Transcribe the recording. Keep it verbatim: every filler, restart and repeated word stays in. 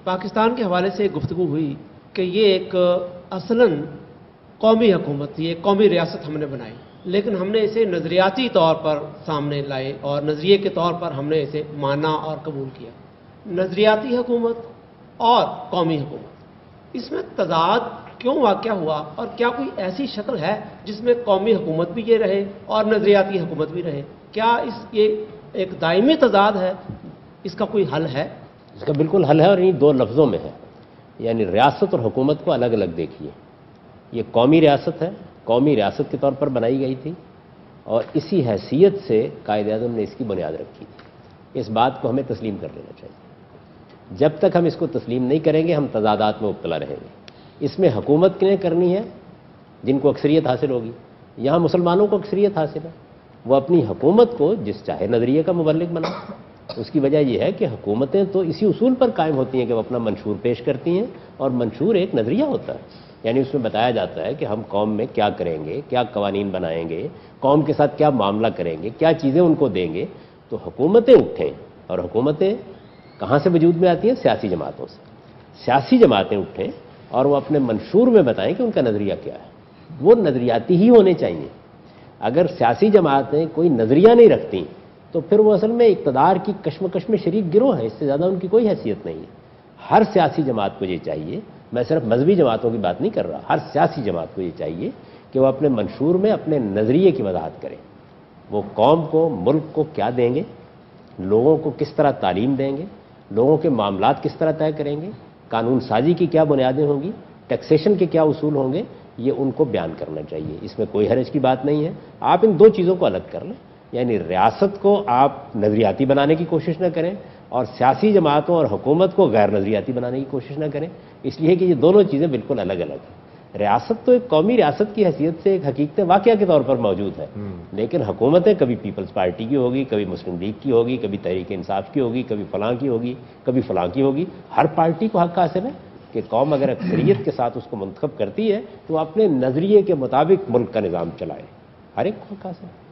پاکستان کے حوالے سے گفتگو ہوئی کہ یہ ایک اصلاً قومی حکومت تھی، ایک قومی ریاست ہم نے بنائی، لیکن ہم نے اسے نظریاتی طور پر سامنے لائے اور نظریے کے طور پر ہم نے اسے مانا اور قبول کیا۔ نظریاتی حکومت اور قومی حکومت، اس میں تضاد کیوں واقع ہوا اور کیا کوئی ایسی شکل ہے جس میں قومی حکومت بھی یہ رہے اور نظریاتی حکومت بھی رہے؟ کیا اس یہ ایک دائمی تضاد ہے؟ اس کا کوئی حل ہے؟ اس کا بالکل حل ہے، اور انہیں دو لفظوں میں ہے، یعنی ریاست اور حکومت کو الگ الگ دیکھیے۔ یہ قومی ریاست ہے، قومی ریاست کے طور پر بنائی گئی تھی اور اسی حیثیت سے قائد اعظم نے اس کی بنیاد رکھی تھی۔ اس بات کو ہمیں تسلیم کر لینا چاہیے۔ جب تک ہم اس کو تسلیم نہیں کریں گے ہم تضادات میں مبتلا رہیں گے۔ اس میں حکومت نے کرنی ہے جن کو اکثریت حاصل ہوگی، یہاں مسلمانوں کو اکثریت حاصل ہے، وہ اپنی حکومت کو جس چاہے نظریے کا مبلغ بنا۔ اس کی وجہ یہ ہے کہ حکومتیں تو اسی اصول پر قائم ہوتی ہیں کہ وہ اپنا منشور پیش کرتی ہیں، اور منشور ایک نظریہ ہوتا ہے، یعنی اس میں بتایا جاتا ہے کہ ہم قوم میں کیا کریں گے، کیا قوانین بنائیں گے، قوم کے ساتھ کیا معاملہ کریں گے، کیا چیزیں ان کو دیں گے۔ تو حکومتیں اٹھیں، اور حکومتیں کہاں سے وجود میں آتی ہیں؟ سیاسی جماعتوں سے۔ سیاسی جماعتیں اٹھیں اور وہ اپنے منشور میں بتائیں کہ ان کا نظریہ کیا ہے، وہ نظریاتی ہی ہونے چاہیے۔ اگر سیاسی جماعتیں کوئی نظریہ نہیں رکھتی تو پھر وہ اصل میں اقتدار کی کشمکش میں شریک گروہ ہیں، اس سے زیادہ ان کی کوئی حیثیت نہیں ہے۔ ہر سیاسی جماعت کو یہ چاہیے، میں صرف مذہبی جماعتوں کی بات نہیں کر رہا، ہر سیاسی جماعت کو یہ چاہیے کہ وہ اپنے منشور میں اپنے نظریے کی وضاحت کریں۔ وہ قوم کو، ملک کو کیا دیں گے، لوگوں کو کس طرح تعلیم دیں گے، لوگوں کے معاملات کس طرح طے کریں گے، قانون سازی کی کیا بنیادیں ہوں گی، ٹیکسیشن کے کیا اصول ہوں گے، یہ ان کو بیان کرنا چاہیے۔ اس میں کوئی حرج کی بات نہیں ہے۔ آپ ان دو چیزوں کو الگ کر لیں، یعنی ریاست کو آپ نظریاتی بنانے کی کوشش نہ کریں اور سیاسی جماعتوں اور حکومت کو غیر نظریاتی بنانے کی کوشش نہ کریں، اس لیے کہ یہ دونوں چیزیں بالکل الگ الگ ہیں۔ ریاست تو ایک قومی ریاست کی حیثیت سے ایک حقیقت واقعہ کے طور پر موجود ہے، لیکن حکومتیں کبھی پیپلز پارٹی کی ہوگی، کبھی مسلم لیگ کی ہوگی، کبھی تحریک انصاف کی ہوگی، کبھی فلاں کی ہوگی، کبھی فلاں کی ہوگی۔ ہر پارٹی کو حق حاصل ہے کہ قوم اگر اکثریت کے ساتھ اس کو منتخب کرتی ہے تو وہ اپنے نظریے کے مطابق ملک کا نظام چلائے، ہر ایک کو حق حاصل ہے۔